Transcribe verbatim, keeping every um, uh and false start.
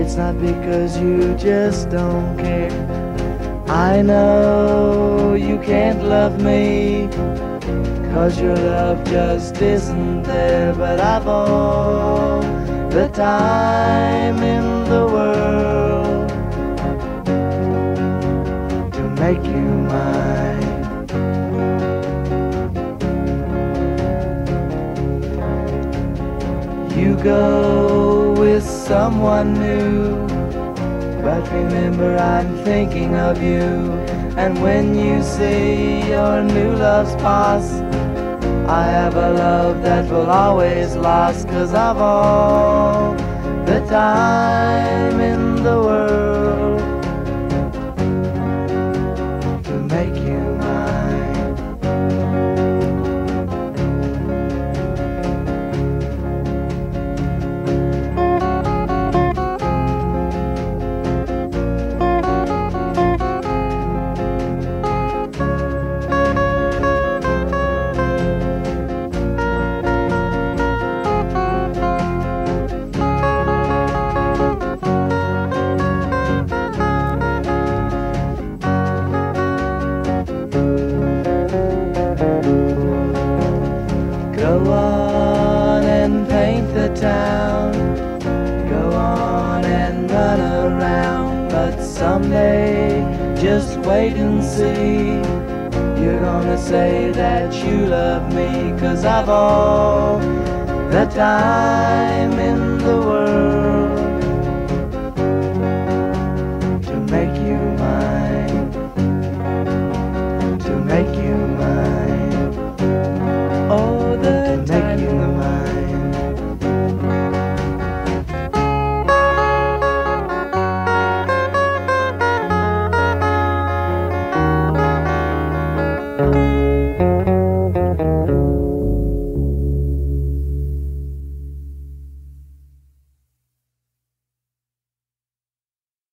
It's not because you just don't care. I know you can't love me, 'cause your love just isn't there. But I've all the time in the world to make you mine. You go with someone new, but remember I'm thinking of you. And when you see your new loves pass, I have a love that will always last. 'Cause I've all the time in the world to make you mine. Go on and paint the town, go on and run around, but someday, just wait and see, you're gonna say that you love me. 'Cause I've all the time in the world